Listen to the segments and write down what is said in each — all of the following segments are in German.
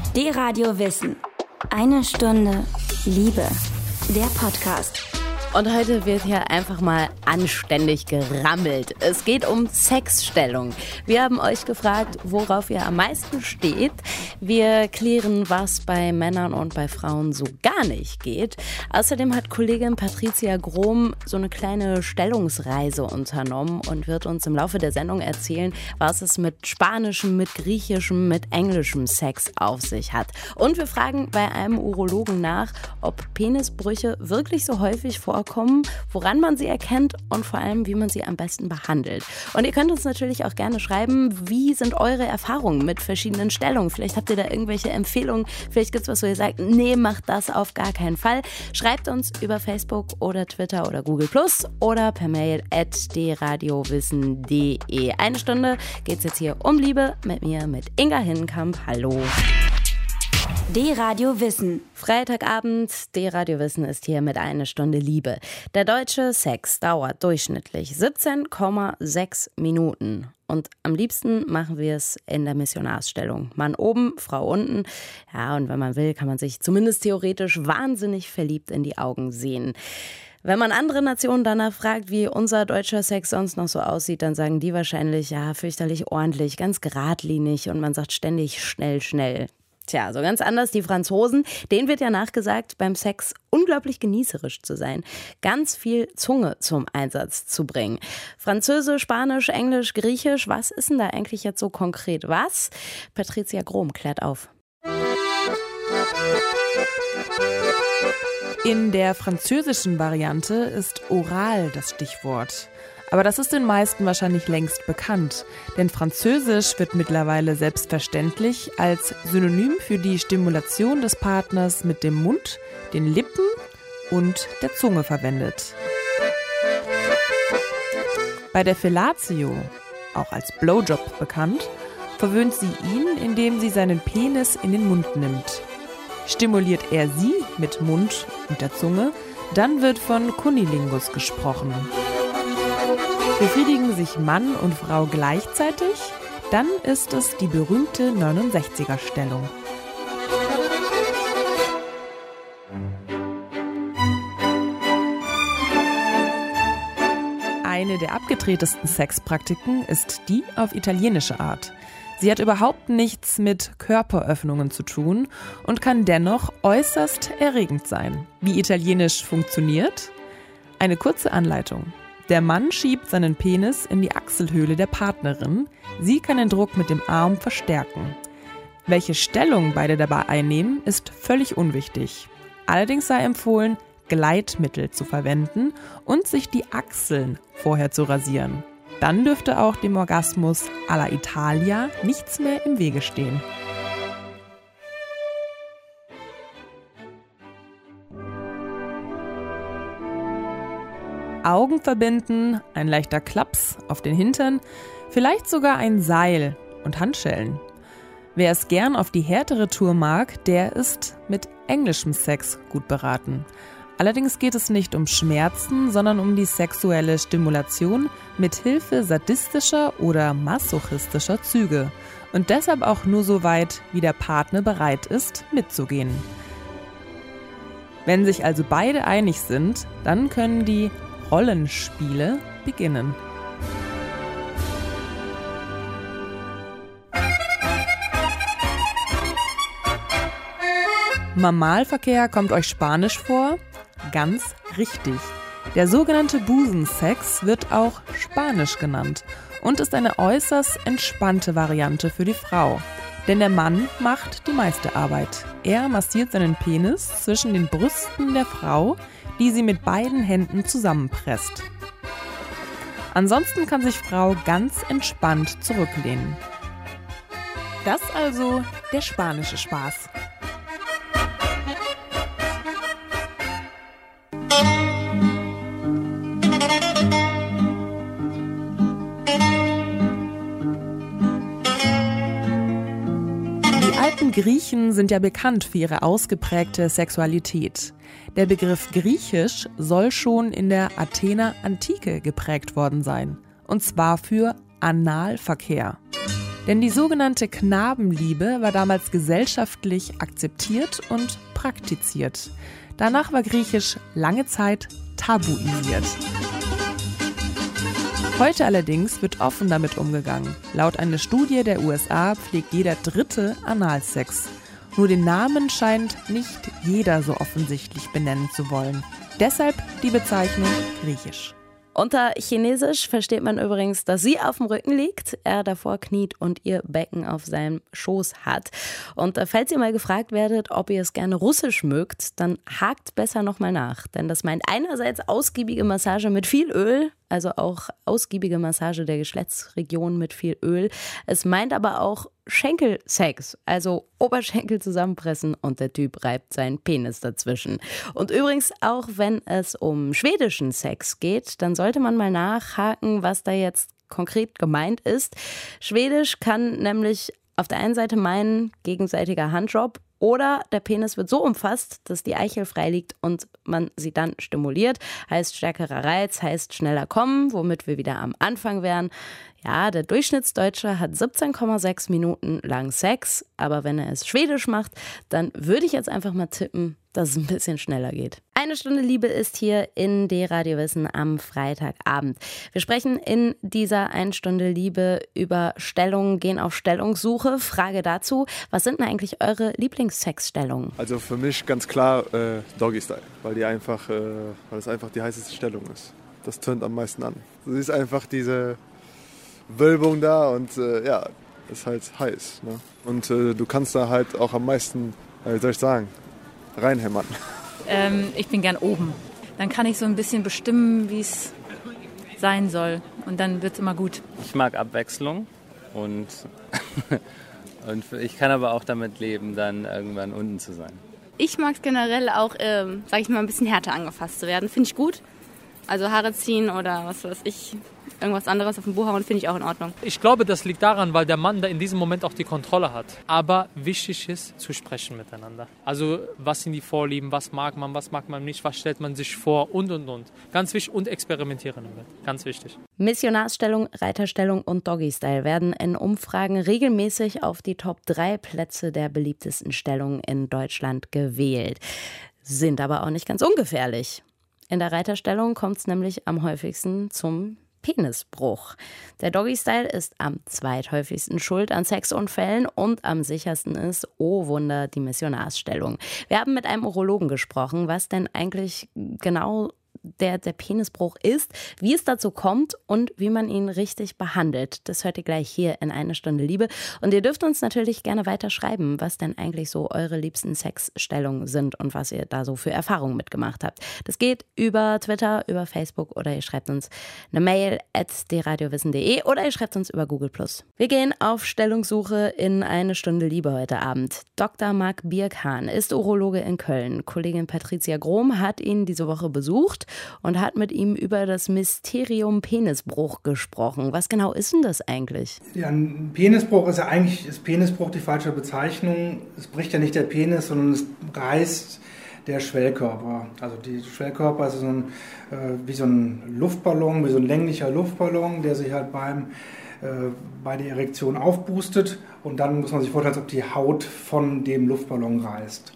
D-Radio Wissen. Eine Stunde Liebe. Der Podcast. Und heute wird hier einfach mal anständig gerammelt. Es geht um Sexstellung. Wir haben euch gefragt, worauf ihr am meisten steht. Wir klären, was bei Männern und bei Frauen so gar nicht geht. Außerdem hat Kollegin Patricia Grom so eine kleine Stellungsreise unternommen und wird uns im Laufe der Sendung erzählen, was es mit spanischem, mit griechischem, mit englischem Sex auf sich hat. Und wir fragen bei einem Urologen nach, ob Penisbrüche wirklich so häufig vorkommen, woran man sie erkennt und vor allem, wie man sie am besten behandelt. Und ihr könnt uns natürlich auch gerne schreiben, wie sind eure Erfahrungen mit verschiedenen Stellungen? Vielleicht habt ihr da irgendwelche Empfehlungen, vielleicht gibt es was, wo ihr sagt, nee, macht das auf gar keinen Fall. Schreibt uns über Facebook oder Twitter oder Google+ oder per Mail @dradiowissen.de. Eine Stunde geht es jetzt hier um Liebe mit mir, mit Inga Hinnenkamp. Hallo. D-Radio Wissen. Freitagabend, D-Radio Wissen ist hier mit einer Stunde Liebe. Der deutsche Sex dauert durchschnittlich 17,6 Minuten. Und am liebsten machen wir es in der Missionarsstellung. Mann oben, Frau unten. Ja, und wenn man will, kann man sich zumindest theoretisch wahnsinnig verliebt in die Augen sehen. Wenn man andere Nationen danach fragt, wie unser deutscher Sex sonst noch so aussieht, dann sagen die wahrscheinlich, ja, fürchterlich ordentlich, ganz geradlinig und man sagt ständig schnell, schnell. Tja, so ganz anders die Franzosen. Denen wird ja nachgesagt, beim Sex unglaublich genießerisch zu sein. Ganz viel Zunge zum Einsatz zu bringen. Französisch, Spanisch, Englisch, Griechisch, was ist denn da eigentlich jetzt so konkret was? Patricia Grom klärt auf. In der französischen Variante ist oral das Stichwort. Aber das ist den meisten wahrscheinlich längst bekannt, denn Französisch wird mittlerweile selbstverständlich als Synonym für die Stimulation des Partners mit dem Mund, den Lippen und der Zunge verwendet. Bei der Fellatio, auch als Blowjob bekannt, verwöhnt sie ihn, indem sie seinen Penis in den Mund nimmt. Stimuliert er sie mit Mund und der Zunge, dann wird von Cunnilingus gesprochen. Befriedigen sich Mann und Frau gleichzeitig, dann ist es die berühmte 69er-Stellung. Eine der abgedrehtesten Sexpraktiken ist die auf italienische Art. Sie hat überhaupt nichts mit Körperöffnungen zu tun und kann dennoch äußerst erregend sein. Wie Italienisch funktioniert? Eine kurze Anleitung. Der Mann schiebt seinen Penis in die Achselhöhle der Partnerin. Sie kann den Druck mit dem Arm verstärken. Welche Stellung beide dabei einnehmen, ist völlig unwichtig. Allerdings sei empfohlen, Gleitmittel zu verwenden und sich die Achseln vorher zu rasieren. Dann dürfte auch dem Orgasmus alla Italia nichts mehr im Wege stehen. Augen verbinden, ein leichter Klaps auf den Hintern, vielleicht sogar ein Seil und Handschellen. Wer es gern auf die härtere Tour mag, der ist mit englischem Sex gut beraten. Allerdings geht es nicht um Schmerzen, sondern um die sexuelle Stimulation mit Hilfe sadistischer oder masochistischer Züge und deshalb auch nur so weit, wie der Partner bereit ist, mitzugehen. Wenn sich also beide einig sind, dann können die Rollenspiele beginnen. Mamalverkehr kommt euch spanisch vor? Ganz richtig. Der sogenannte Busensex wird auch Spanisch genannt und ist eine äußerst entspannte Variante für die Frau. Denn der Mann macht die meiste Arbeit. Er massiert seinen Penis zwischen den Brüsten der Frau, die sie mit beiden Händen zusammenpresst. Ansonsten kann sich Frau ganz entspannt zurücklehnen. Das also der spanische Spaß. Die Griechen sind ja bekannt für ihre ausgeprägte Sexualität. Der Begriff Griechisch soll schon in der Athener Antike geprägt worden sein. Und zwar für Analverkehr. Denn die sogenannte Knabenliebe war damals gesellschaftlich akzeptiert und praktiziert. Danach war Griechisch lange Zeit tabuisiert. Heute allerdings wird offen damit umgegangen. Laut einer Studie der USA pflegt jeder Dritte Analsex. Nur den Namen scheint nicht jeder so offensichtlich benennen zu wollen. Deshalb die Bezeichnung Griechisch. Unter Chinesisch versteht man übrigens, dass sie auf dem Rücken liegt, er davor kniet und ihr Becken auf seinem Schoß hat. Und falls ihr mal gefragt werdet, ob ihr es gerne Russisch mögt, dann hakt besser nochmal nach. Denn das meint einerseits ausgiebige Massage mit viel Öl, also auch ausgiebige Massage der Geschlechtsregion mit viel Öl. Es meint aber auch Schenkelsex, also Oberschenkel zusammenpressen und der Typ reibt seinen Penis dazwischen. Und übrigens auch wenn es um schwedischen Sex geht, dann sollte man mal nachhaken, was da jetzt konkret gemeint ist. Schwedisch kann nämlich auf der einen Seite meinen gegenseitiger Handjob oder der Penis wird so umfasst, dass die Eichel frei liegt und man sie dann stimuliert. Heißt stärkerer Reiz, heißt schneller kommen, womit wir wieder am Anfang wären. Ja, der Durchschnittsdeutsche hat 17,6 Minuten lang Sex, aber wenn er es schwedisch macht, dann würde ich jetzt einfach mal tippen, dass es ein bisschen schneller geht. Eine Stunde Liebe ist hier in D-Radio Wissen am Freitagabend. Wir sprechen in dieser 1 Stunde Liebe über Stellungen, gehen auf Stellungssuche. Frage dazu, was sind denn eigentlich eure Lieblingssexstellungen? Also für mich ganz klar Doggy Style, weil es einfach die heißeste Stellung ist. Das tönt am meisten an. Du siehst einfach diese Wölbung da und ist halt heiß. Ne? Und du kannst da halt auch am meisten, wie soll ich sagen, reinhämmern. Ich bin gern oben. Dann kann ich so ein bisschen bestimmen, wie es sein soll. Und dann wird es immer gut. Ich mag Abwechslung und ich kann aber auch damit leben, dann irgendwann unten zu sein. Ich mag es generell auch, sag ich mal, ein bisschen härter angefasst zu werden. Finde ich gut. Also Haare ziehen oder was weiß ich, irgendwas anderes auf den Po hauen, finde ich auch in Ordnung. Ich glaube, das liegt daran, weil der Mann da in diesem Moment auch die Kontrolle hat. Aber wichtig ist, zu sprechen miteinander. Also was sind die Vorlieben, was mag man nicht, was stellt man sich vor und. Ganz wichtig und experimentieren damit. Ganz wichtig. Missionarsstellung, Reiterstellung und Doggy-Style werden in Umfragen regelmäßig auf die Top 3 Plätze der beliebtesten Stellungen in Deutschland gewählt. Sind aber auch nicht ganz ungefährlich. In der Reiterstellung kommt es nämlich am häufigsten zum Penisbruch. Der Doggy-Style ist am zweithäufigsten schuld an Sexunfällen und am sichersten ist, oh Wunder, die Missionarsstellung. Wir haben mit einem Urologen gesprochen, was denn eigentlich genau der Penisbruch ist, wie es dazu kommt und wie man ihn richtig behandelt. Das hört ihr gleich hier in 1 Stunde Liebe. Und ihr dürft uns natürlich gerne weiter schreiben, was denn eigentlich so eure liebsten Sexstellungen sind und was ihr da so für Erfahrungen mitgemacht habt. Das geht über Twitter, über Facebook oder ihr schreibt uns eine Mail @dradiowissen.de oder ihr schreibt uns über Google+. Wir gehen auf Stellungssuche in 1 Stunde Liebe heute Abend. Dr. Marc Birkhahn ist Urologe in Köln. Kollegin Patricia Grom hat ihn diese Woche besucht und hat mit ihm über das Mysterium Penisbruch gesprochen. Was genau ist denn das eigentlich? Ja, ein Penisbruch ist Penisbruch die falsche Bezeichnung. Es bricht ja nicht der Penis, sondern es reißt der Schwellkörper. Also die Schwellkörper ist wie so ein Luftballon, wie so ein länglicher Luftballon, der sich halt bei der Erektion aufpustet und dann muss man sich vorstellen, als ob die Haut von dem Luftballon reißt.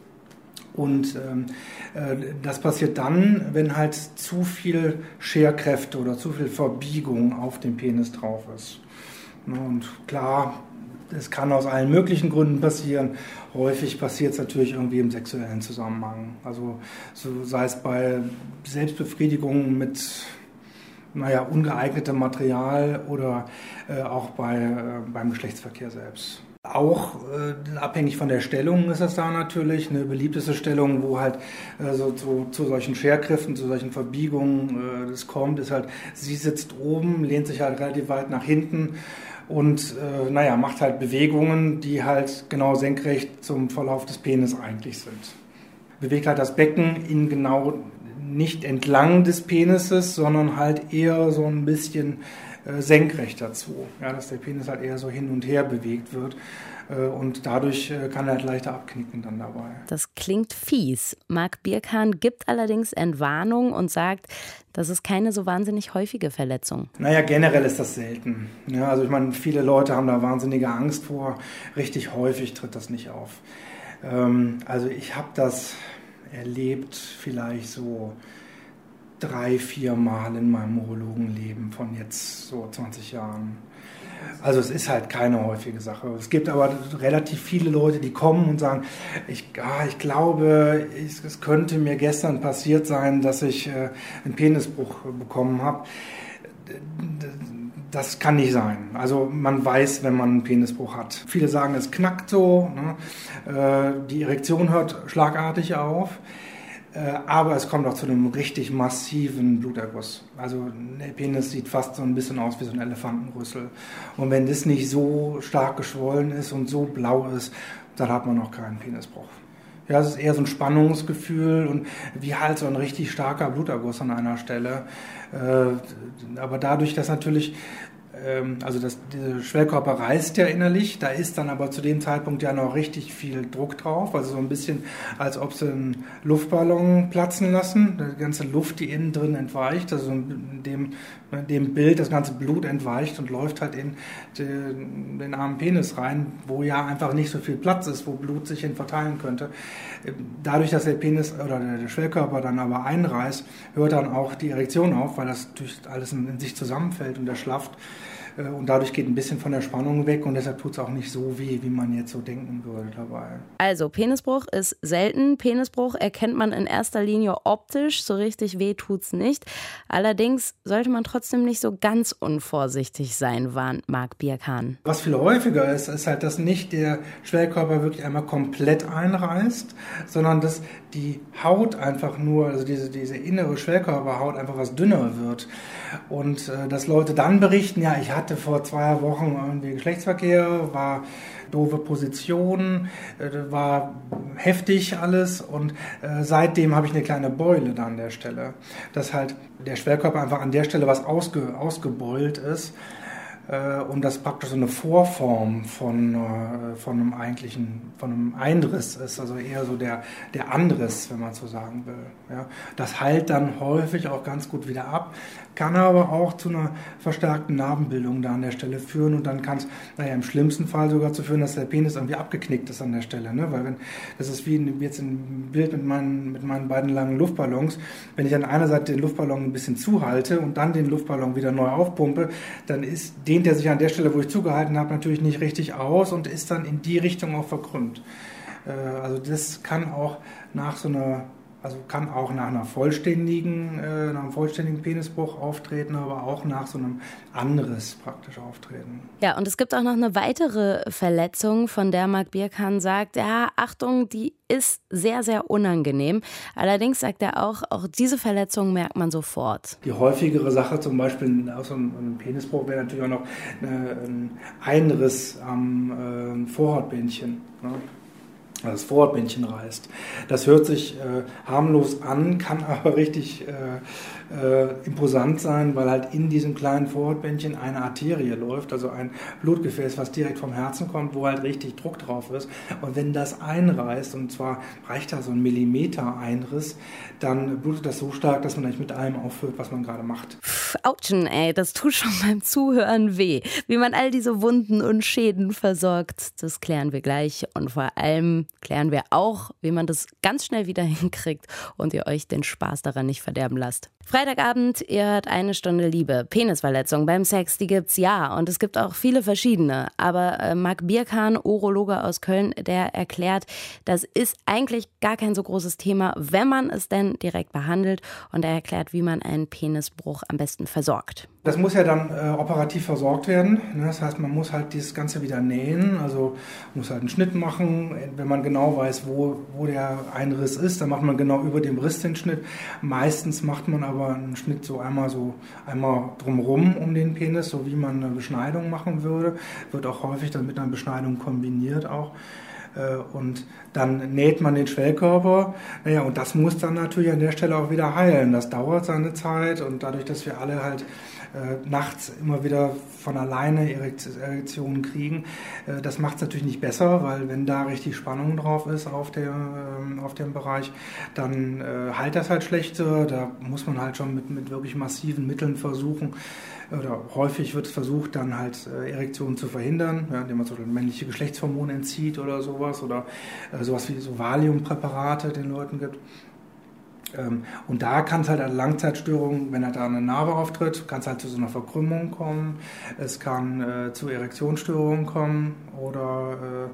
Und das passiert dann, wenn halt zu viel Scherkräfte oder zu viel Verbiegung auf dem Penis drauf ist. Und klar, es kann aus allen möglichen Gründen passieren. Häufig passiert es natürlich irgendwie im sexuellen Zusammenhang. Also so sei es bei Selbstbefriedigung mit ungeeignetem Material oder auch beim Geschlechtsverkehr selbst. Auch abhängig von der Stellung ist das da natürlich. Eine beliebteste Stellung, wo halt zu solchen Scherkräften, zu solchen Verbiegungen das kommt, ist halt, sie sitzt oben, lehnt sich halt relativ weit nach hinten und macht halt Bewegungen, die halt genau senkrecht zum Verlauf des Penis eigentlich sind. Bewegt halt das Becken in genau nicht entlang des Penises, sondern halt eher so ein bisschen senkrecht dazu, ja, dass der Penis halt eher so hin und her bewegt wird. und dadurch kann er halt leichter abknicken dann dabei. Das klingt fies. Marc Birkan gibt allerdings Entwarnung und sagt, das ist keine so wahnsinnig häufige Verletzung. Naja, generell ist das selten. Ja, also ich meine, viele Leute haben da wahnsinnige Angst vor. Richtig häufig tritt das nicht auf. Also ich habe das erlebt vielleicht so 3-4 Mal in meinem Urologenleben von jetzt so 20 Jahren. Also es ist halt keine häufige Sache. Es gibt aber relativ viele Leute, die kommen und sagen, ich glaube, es könnte mir gestern passiert sein, dass ich einen Penisbruch bekommen habe. Das kann nicht sein. Also man weiß, wenn man einen Penisbruch hat. Viele sagen, es knackt so, ne? Die Erektion hört schlagartig auf. Aber es kommt auch zu einem richtig massiven Bluterguss. Also der Penis sieht fast so ein bisschen aus wie so ein Elefantenrüssel. Und wenn das nicht so stark geschwollen ist und so blau ist, dann hat man noch keinen Penisbruch. Ja, es ist eher so ein Spannungsgefühl und wie halt so ein richtig starker Bluterguss an einer Stelle. Aber dadurch, dass natürlich dieser Schwellkörper reißt ja innerlich, da ist dann aber zu dem Zeitpunkt ja noch richtig viel Druck drauf, also so ein bisschen, als ob sie einen Luftballon platzen lassen, die ganze Luft, die innen drin entweicht, also in dem Bild das ganze Blut entweicht und läuft halt in den armen Penis rein, wo ja einfach nicht so viel Platz ist, wo Blut sich hin verteilen könnte. Dadurch, dass der Penis oder der Schwellkörper dann aber einreißt, hört dann auch die Erektion auf, weil das durch alles in sich zusammenfällt und erschlafft. Und dadurch geht ein bisschen von der Spannung weg und deshalb tut es auch nicht so weh, wie man jetzt so denken würde dabei. Also Penisbruch ist selten. Penisbruch erkennt man in erster Linie optisch, so richtig weh tut's nicht. Allerdings sollte man trotzdem nicht so ganz unvorsichtig sein, warnt Marc Birkan. Was viel häufiger ist, ist halt, dass nicht der Schwellkörper wirklich einmal komplett einreißt, sondern dass die Haut einfach nur, also diese innere Schwellkörperhaut einfach was dünner wird. Und dass Leute dann berichten, ja, ich hatte vor 2 Wochen irgendwie Geschlechtsverkehr, war doofe Position, war heftig alles und seitdem habe ich eine kleine Beule da an der Stelle. Dass halt der Schwellkörper einfach an der Stelle was ausgebeult ist. Und das praktisch so eine Vorform von einem Einriss ist, also eher so der Anriss, wenn man so sagen will. Ja. Das heilt dann häufig auch ganz gut wieder ab, kann aber auch zu einer verstärkten Narbenbildung da an der Stelle führen und dann kann es, im schlimmsten Fall sogar zu führen, dass der Penis irgendwie abgeknickt ist an der Stelle, ne? Weil das ist wie jetzt ein Bild mit meinen beiden langen Luftballons, wenn ich an einer Seite den Luftballon ein bisschen zuhalte und dann den Luftballon wieder neu aufpumpe, dann dehnt der sich an der Stelle, wo ich zugehalten habe, natürlich nicht richtig aus und ist dann in die Richtung auch verkrümmt. Also das kann auch nach einem vollständigen Penisbruch auftreten, aber auch nach so einem Anriss praktisch auftreten. Ja, und es gibt auch noch eine weitere Verletzung, von der Marc Birkan sagt, ja, Achtung, die ist sehr, sehr unangenehm. Allerdings sagt er auch diese Verletzung merkt man sofort. Die häufigere Sache zum Beispiel aus einem Penisbruch wäre natürlich auch noch ein Einriss am Vorhautbändchen. Ne? Also das Vorhautbändchen reißt. Das hört sich harmlos an, kann aber richtig imposant sein, weil halt in diesem kleinen Vorhautbändchen eine Arterie läuft, also ein Blutgefäß, was direkt vom Herzen kommt, wo halt richtig Druck drauf ist. Und wenn das einreißt, und zwar reicht da so ein Millimeter Einriss, dann blutet das so stark, dass man eigentlich mit allem aufhört, was man gerade macht. Autschen, ey, das tut schon beim Zuhören weh. Wie man all diese Wunden und Schäden versorgt, das klären wir gleich. Und vor allem klären wir auch, wie man das ganz schnell wieder hinkriegt und ihr euch den Spaß daran nicht verderben lasst. Freitagabend, ihr hört 1 Stunde Liebe. Penisverletzung beim Sex, die gibt's ja. Und es gibt auch viele verschiedene. Aber Marc Birkan, Urologe aus Köln, der erklärt, das ist eigentlich gar kein so großes Thema, wenn man es denn direkt behandelt. Und er erklärt, wie man einen Penisbruch am besten versorgt. Das muss ja dann operativ versorgt werden. Das heißt, man muss halt dieses Ganze wieder nähen. Also muss halt einen Schnitt machen. Wenn man genau weiß, wo der Einriss ist, dann macht man genau über dem Riss den Schnitt. Meistens macht man aber einen Schnitt so einmal drumherum um den Penis, so wie man eine Beschneidung machen würde. Wird auch häufig dann mit einer Beschneidung kombiniert auch. Und dann näht man den Schwellkörper. Naja, und das muss dann natürlich an der Stelle auch wieder heilen. Das dauert seine Zeit und dadurch, dass wir alle halt nachts immer wieder von alleine Erektionen kriegen. Das macht es natürlich nicht besser, weil wenn da richtig Spannung drauf ist auf dem Bereich, dann heilt das halt schlechter. Da muss man halt schon mit wirklich massiven Mitteln versuchen, oder häufig wird es versucht, dann halt Erektionen zu verhindern, ja, indem man so männliche Geschlechtshormone entzieht oder sowas, oder sowas wie so Valium-Präparate den Leuten gibt. Und da kann es halt eine Langzeitstörung, wenn da eine Narbe auftritt, kann es halt zu so einer Verkrümmung kommen, es kann zu Erektionsstörungen kommen oder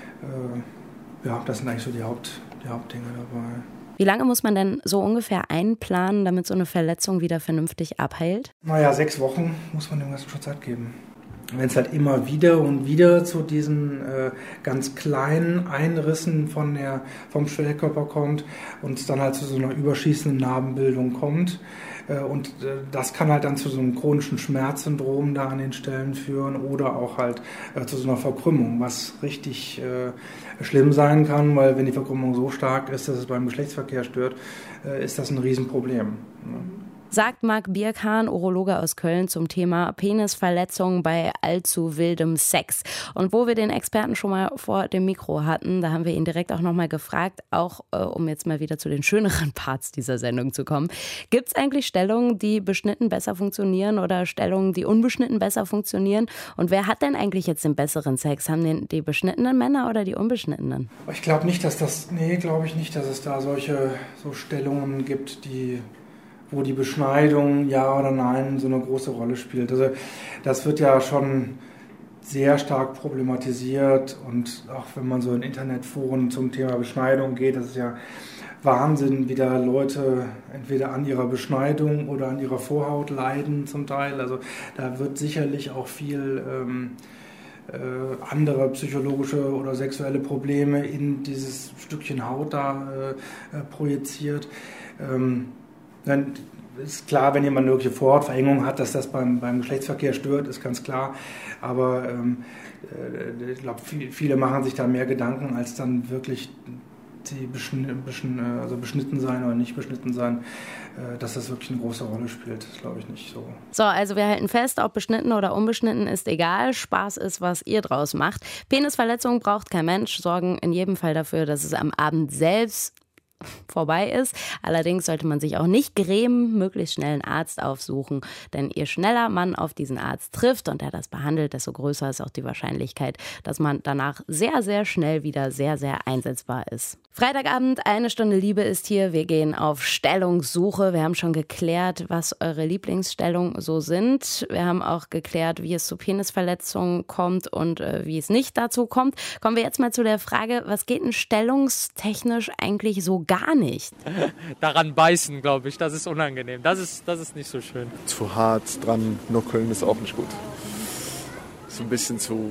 ja, das sind eigentlich so die Hauptdinge dabei. Wie lange muss man denn so ungefähr einplanen, damit so eine Verletzung wieder vernünftig abheilt? 6 Wochen muss man dem Ganzen schon Zeit geben. Wenn es halt immer wieder und wieder zu diesen ganz kleinen Einrissen vom Schwellkörper kommt und es dann halt zu so einer überschießenden Narbenbildung kommt, und das kann halt dann zu so einem chronischen Schmerzsyndrom da an den Stellen führen oder auch halt zu so einer Verkrümmung, was richtig schlimm sein kann, weil wenn die Verkrümmung so stark ist, dass es beim Geschlechtsverkehr stört, ist das ein Riesenproblem. Sagt Marc Bierkahn, Urologe aus Köln, zum Thema Penisverletzungen bei allzu wildem Sex. Und wo wir den Experten schon mal vor dem Mikro hatten, da haben wir ihn direkt auch nochmal gefragt, auch um jetzt mal wieder zu den schöneren Parts dieser Sendung zu kommen. Gibt es eigentlich Stellungen, die beschnitten besser funktionieren oder Stellungen, die unbeschnitten besser funktionieren? Und wer hat denn eigentlich jetzt den besseren Sex? Haben die beschnittenen Männer oder die unbeschnittenen? Ich glaube nicht, dass es da solche Stellungen gibt, wo die Beschneidung, ja oder nein, so eine große Rolle spielt. Also das wird ja schon sehr stark problematisiert, und auch wenn man so in Internetforen zum Thema Beschneidung geht, das ist ja Wahnsinn, wie da Leute entweder an ihrer Beschneidung oder an ihrer Vorhaut leiden zum Teil. Also da wird sicherlich auch viel andere psychologische oder sexuelle Probleme in dieses Stückchen Haut da projiziert. Dann ist klar, wenn jemand eine wirkliche Vorhautverengung hat, dass das beim Geschlechtsverkehr stört, ist ganz klar. Aber ich glaube, viele machen sich da mehr Gedanken, als dann wirklich die beschnitten sein oder nicht beschnitten sein, dass das wirklich eine große Rolle spielt. Das glaube ich nicht so. So, also wir halten fest, ob beschnitten oder unbeschnitten ist egal. Spaß ist, was ihr draus macht. Penisverletzungen braucht kein Mensch, sorgen in jedem Fall dafür, dass es am Abend selbst vorbei ist. Allerdings sollte man sich auch nicht grämen, möglichst schnell einen Arzt aufsuchen, denn je schneller man auf diesen Arzt trifft und er das behandelt, desto größer ist auch die Wahrscheinlichkeit, dass man danach sehr, sehr schnell wieder sehr, sehr einsetzbar ist. Freitagabend, 1 Stunde Liebe ist hier. Wir gehen auf Stellungssuche. Wir haben schon geklärt, was eure Lieblingsstellungen so sind. Wir haben auch geklärt, wie es zu Penisverletzungen kommt und wie es nicht dazu kommt. Kommen wir jetzt mal zu der Frage, was geht denn stellungstechnisch eigentlich so gar nicht? Daran beißen, glaube ich, das ist unangenehm. Das ist nicht so schön. Zu hart dran nuckeln ist auch nicht gut. Ist ein bisschen zu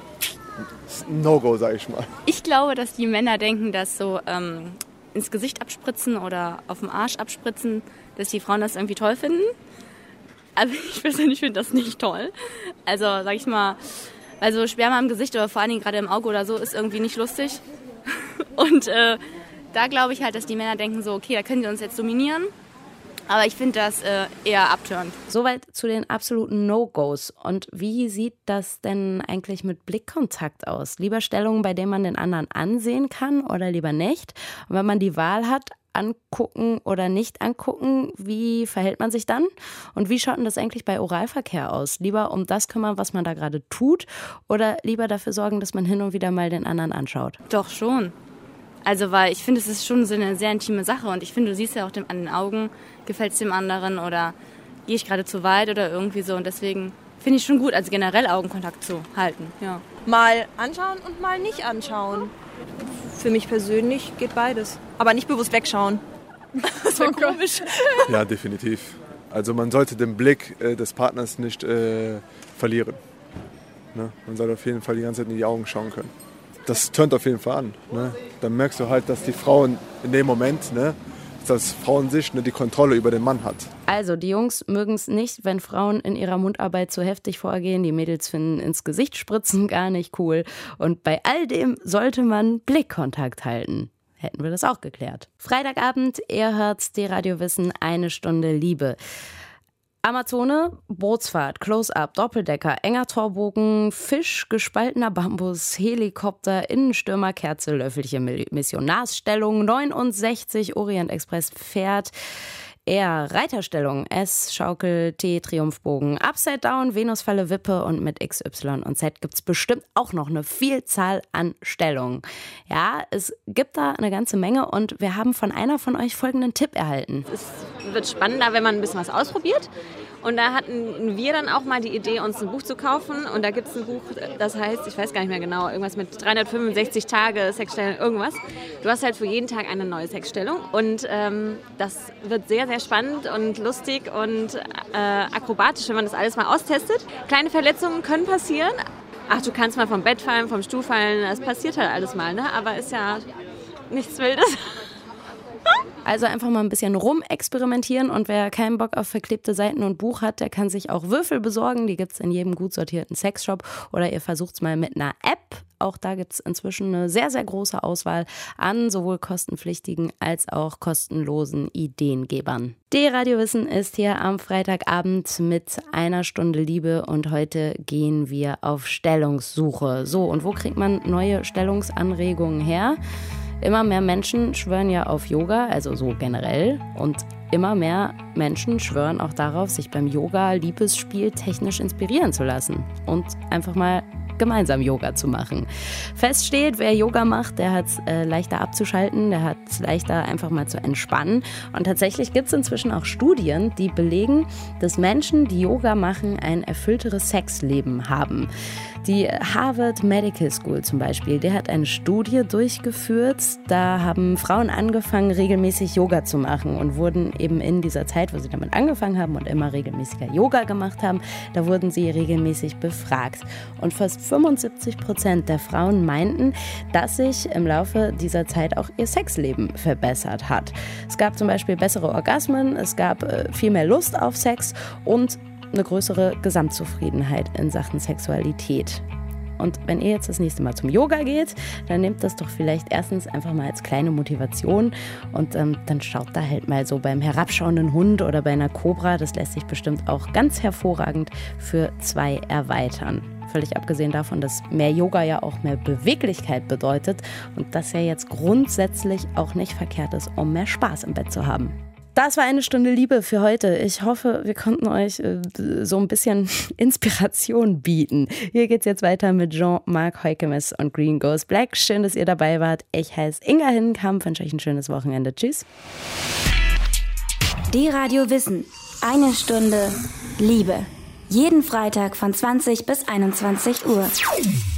No-Go, sag ich mal. Ich glaube, dass die Männer denken, dass so ins Gesicht abspritzen oder auf dem Arsch abspritzen, dass die Frauen das irgendwie toll finden. Aber ich persönlich finde das nicht toll. Also, sag ich mal, also Sperma im Gesicht oder vor allen Dingen gerade im Auge oder so ist irgendwie nicht lustig. Und da glaube ich halt, dass die Männer denken so, okay, da können sie uns jetzt dominieren. Aber ich finde das eher abtörend. Soweit zu den absoluten No-Gos. Und wie sieht das denn eigentlich mit Blickkontakt aus? Lieber Stellungen, bei denen man den anderen ansehen kann oder lieber nicht? Und wenn man die Wahl hat, angucken oder nicht angucken, wie verhält man sich dann? Und wie schaut denn das eigentlich bei Oralverkehr aus? Lieber um das kümmern, was man da gerade tut, oder lieber dafür sorgen, dass man hin und wieder mal den anderen anschaut? Doch schon. Also, weil ich finde, es ist schon so eine sehr intime Sache, und ich finde, du siehst ja auch an den Augen, gefällt es dem anderen oder gehe ich gerade zu weit oder irgendwie so, und deswegen finde ich schon gut, also generell Augenkontakt zu halten, ja. Mal anschauen und mal nicht anschauen. Für mich persönlich geht beides, aber nicht bewusst wegschauen. Das wäre komisch. Ja, definitiv. Also man sollte den Blick des Partners nicht verlieren. Ne? Man sollte auf jeden Fall die ganze Zeit in die Augen schauen können. Das tönt auf jeden Fall an. Ne? Dann merkst du halt, dass die Frauen in dem Moment, dass Frauensicht die Kontrolle über den Mann hat. Also die Jungs mögen es nicht, wenn Frauen in ihrer Mundarbeit zu heftig vorgehen. Die Mädels finden ins Gesicht spritzen gar nicht cool. Und bei all dem sollte man Blickkontakt halten. Hätten wir das auch geklärt. Freitagabend, ihr hört's, die Radio Wissen, 1 Stunde Liebe. Amazone, Bootsfahrt, Close-Up, Doppeldecker, enger Torbogen, Fisch, gespaltener Bambus, Helikopter, Innenstürmer, Kerze, Löffelchen, Missionarsstellung, 69, Orient-Express, Pferd, R, Reiterstellung, S, Schaukel, T, Triumphbogen, Upside Down, Venusfalle, Wippe und mit X, Y und Z gibt es bestimmt auch noch eine Vielzahl an Stellungen. Ja, es gibt da eine ganze Menge und wir haben von einer von euch folgenden Tipp erhalten. Es wird spannender, wenn man ein bisschen was ausprobiert. Und da hatten wir dann auch mal die Idee, uns ein Buch zu kaufen. Und da gibt es ein Buch, das heißt, ich weiß gar nicht mehr genau, irgendwas mit 365 Tage Sexstellung, irgendwas. Du hast halt für jeden Tag eine neue Sexstellung. Und das wird sehr, sehr spannend und lustig und akrobatisch, wenn man das alles mal austestet. Kleine Verletzungen können passieren. Ach, du kannst mal vom Bett fallen, vom Stuhl fallen, das passiert halt alles mal, ne? Aber ist ja nichts Wildes. Also einfach mal ein bisschen rumexperimentieren und wer keinen Bock auf verklebte Seiten und Buch hat, der kann sich auch Würfel besorgen. Die gibt es in jedem gut sortierten Sexshop oder ihr versucht es mal mit einer App. Auch da gibt es inzwischen eine sehr, sehr große Auswahl an sowohl kostenpflichtigen als auch kostenlosen Ideengebern. Die Radiowissen ist hier am Freitagabend mit einer Stunde Liebe und heute gehen wir auf Stellungssuche. So, und wo kriegt man neue Stellungsanregungen her? Immer mehr Menschen schwören ja auf Yoga, also so generell. Und immer mehr Menschen schwören auch darauf, sich beim Yoga-Liebesspiel technisch inspirieren zu lassen. Und einfach mal gemeinsam Yoga zu machen. Fest steht, wer Yoga macht, der hat es leichter abzuschalten, der hat es leichter einfach mal zu entspannen. Und tatsächlich gibt es inzwischen auch Studien, die belegen, dass Menschen, die Yoga machen, ein erfüllteres Sexleben haben. Die Harvard Medical School zum Beispiel, der hat eine Studie durchgeführt. Da haben Frauen angefangen, regelmäßig Yoga zu machen und wurden eben in dieser Zeit, wo sie damit angefangen haben und immer regelmäßiger Yoga gemacht haben, da wurden sie regelmäßig befragt. Und fast 75% der Frauen meinten, dass sich im Laufe dieser Zeit auch ihr Sexleben verbessert hat. Es gab zum Beispiel bessere Orgasmen, es gab viel mehr Lust auf Sex und eine größere Gesamtzufriedenheit in Sachen Sexualität. Und wenn ihr jetzt das nächste Mal zum Yoga geht, dann nehmt das doch vielleicht erstens einfach mal als kleine Motivation und dann schaut da halt mal so beim herabschauenden Hund oder bei einer Kobra. Das lässt sich bestimmt auch ganz hervorragend für 2 erweitern. Völlig abgesehen davon, dass mehr Yoga ja auch mehr Beweglichkeit bedeutet und das ja jetzt grundsätzlich auch nicht verkehrt ist, um mehr Spaß im Bett zu haben. Das war eine Stunde Liebe für heute. Ich hoffe, wir konnten euch so ein bisschen Inspiration bieten. Hier geht's jetzt weiter mit Jean-Marc Heukemes und Green Goes Black. Schön, dass ihr dabei wart. Ich heiße Inga Hinnenkamp, wünsche euch ein schönes Wochenende. Tschüss. Die Radio Wissen. Eine Stunde Liebe. Jeden Freitag von 20 bis 21 Uhr.